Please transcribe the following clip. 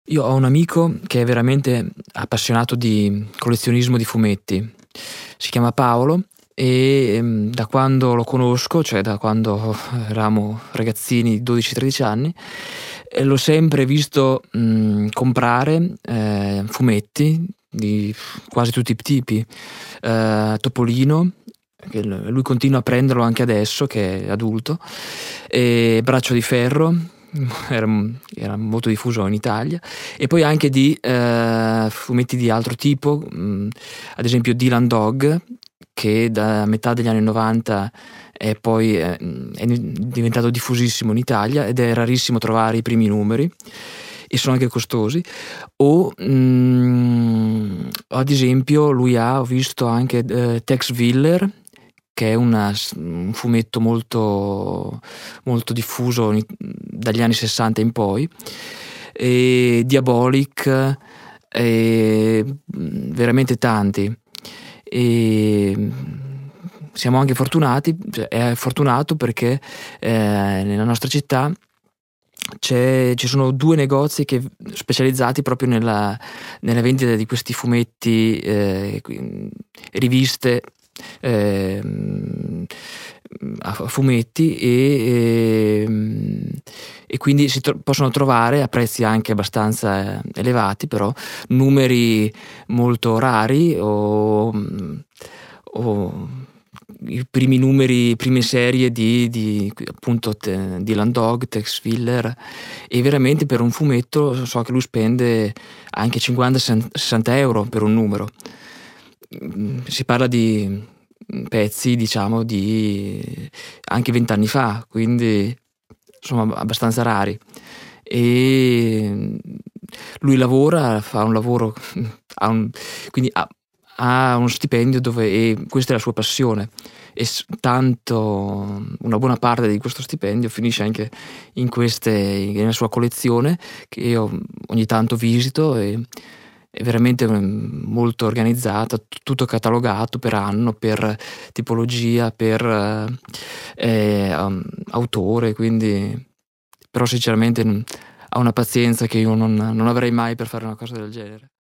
Io ho un amico che è veramente appassionato di collezionismo di fumetti. Si chiama Paolo e da quando lo conosco, cioè da quando eravamo ragazzini 12-13 anni, l'ho sempre visto comprare fumetti di quasi tutti i tipi. Topolino, che lui continua a prenderlo anche adesso che è adulto, e Braccio di Ferro, era molto diffuso in Italia, e poi anche di fumetti di altro tipo, ad esempio Dylan Dog, che da metà degli anni 90 è diventato diffusissimo in Italia ed è rarissimo trovare i primi numeri e sono anche costosi. O ad esempio ho visto anche Tex Willer, che è un fumetto molto, molto diffuso dagli anni 60 in poi, e Diabolic, e veramente tanti. E siamo anche fortunati, cioè è fortunato perché nella nostra città ci sono 2 negozi specializzati proprio nella vendita di questi fumetti, riviste a fumetti, e quindi possono trovare a prezzi anche abbastanza elevati, però numeri molto rari o i primi numeri, prime serie di appunto Dylan Dog, Tex Willer, e veramente per un fumetto so che lui spende anche 50-60 euro per un numero. Si parla di pezzi, diciamo, di anche 20 anni fa, quindi insomma abbastanza rari. E lui fa un lavoro, quindi ha uno stipendio e questa è la sua passione, e tanto una buona parte di questo stipendio finisce anche nella sua collezione, che io ogni tanto visito, e è veramente molto organizzata, tutto catalogato per anno, per tipologia, per autore, quindi però sinceramente ha una pazienza che io non avrei mai per fare una cosa del genere.